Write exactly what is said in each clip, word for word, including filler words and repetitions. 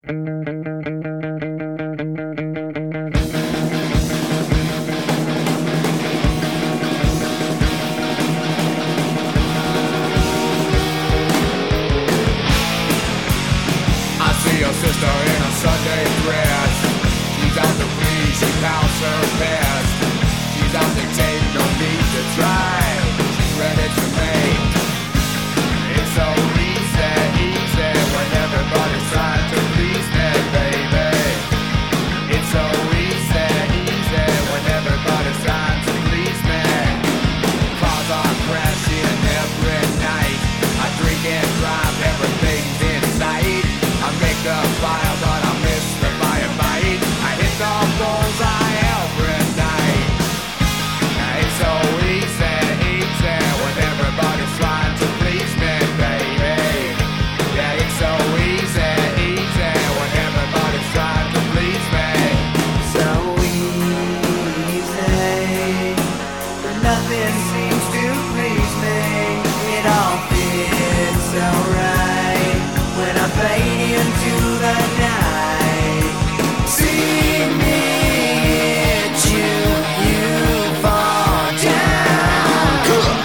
Your sister in a Sunday dress. She's out to please, she pounds her best. She's out to take, no need to try. She's ready to make. It's so easy, easy when everybody's trying to please me, baby. It's so easy, easy when everybody's trying to please me. Cars are crashing every night. I drink and drive, everything's in sight. I make the fire, but I miss the firefight. I hit the bullseye every night. It's so easy, easy when everybody's trying to please me, baby. Yeah, it's so easy, easy when everybody's trying to please me. So easy, but nothing seems to please me. It all fits so right when I fade into the night. See me hit you, you fall down.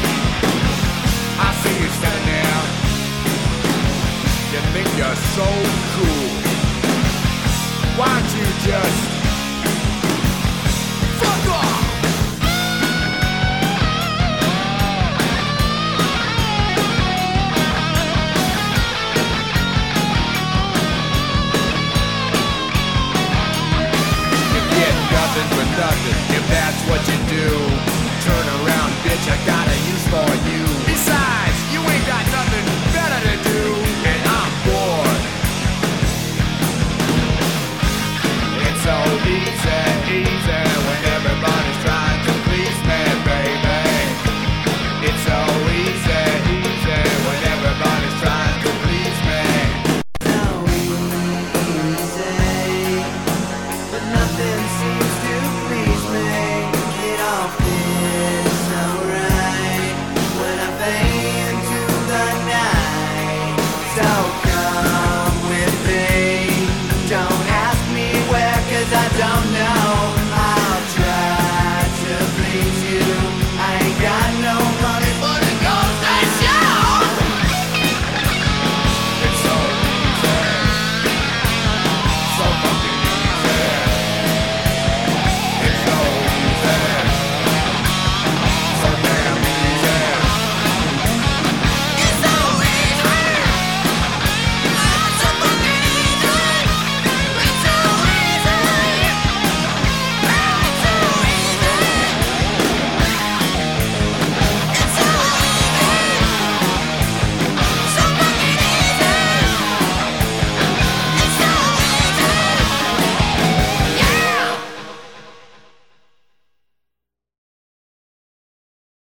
I see you standing there. You think you're so cool. Why don't you just fuck off? Nothing for nothing, if that's what you do. Turn around, bitch, I got a use for you. Besides, you ain't got nothing better to do, and I'm bored. It's so easy, easy